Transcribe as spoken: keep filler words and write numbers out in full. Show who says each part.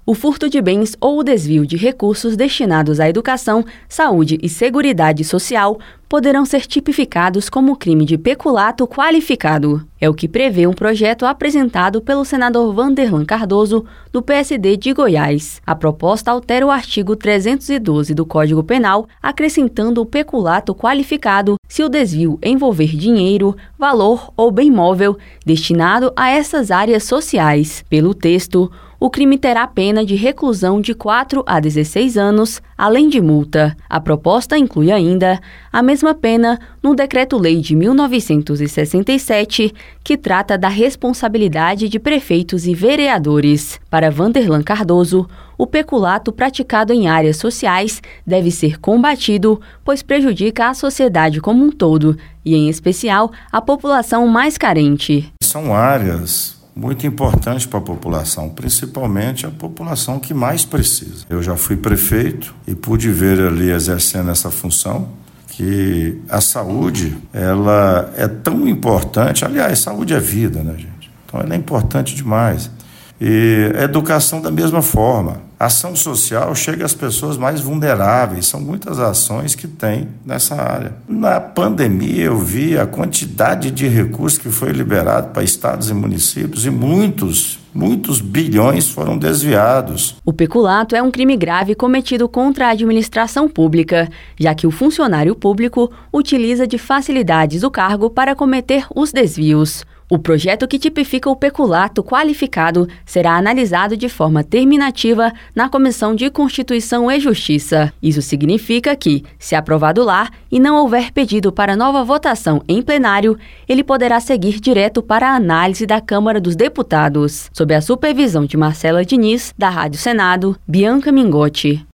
Speaker 1: O furto de bens ou o desvio de recursos destinados à educação, saúde e seguridade social poderão ser tipificados como crime de peculato qualificado. É o que prevê um projeto apresentado pelo senador Vanderlan Cardoso, do P S D de Goiás. A proposta altera o artigo trezentos e doze do Código Penal, acrescentando o peculato qualificado se o desvio envolver dinheiro, valor ou bem móvel destinado a essas áreas sociais. Pelo texto, o crime terá pena de reclusão de quatro a dezesseis anos, além de multa. A proposta inclui ainda a mesma pena no Decreto-Lei de mil novecentos e sessenta e sete, que trata da responsabilidade de prefeitos e vereadores. Para Vanderlan Cardoso, o peculato praticado em áreas sociais deve ser combatido, pois prejudica a sociedade como um todo, e em especial a população mais carente.
Speaker 2: São áreas muito importante para a população, principalmente a população que mais precisa. Eu já fui prefeito e pude ver ali exercendo essa função, que a saúde, ela é tão importante, aliás, saúde é vida, né, gente? Então ela é importante demais. E a educação da mesma forma. A ação social chega às pessoas mais vulneráveis, são muitas ações que tem nessa área. Na pandemia eu vi a quantidade de recursos que foi liberado para estados e municípios e muitos, muitos bilhões foram desviados.
Speaker 1: O peculato é um crime grave cometido contra a administração pública, já que o funcionário público utiliza de facilidades do cargo para cometer os desvios. O projeto que tipifica o peculato qualificado será analisado de forma terminativa na Comissão de Constituição e Justiça. Isso significa que, se aprovado lá e não houver pedido para nova votação em plenário, ele poderá seguir direto para a análise da Câmara dos Deputados. Sob a supervisão de Marcela Diniz, da Rádio Senado, Bianca Mingotti.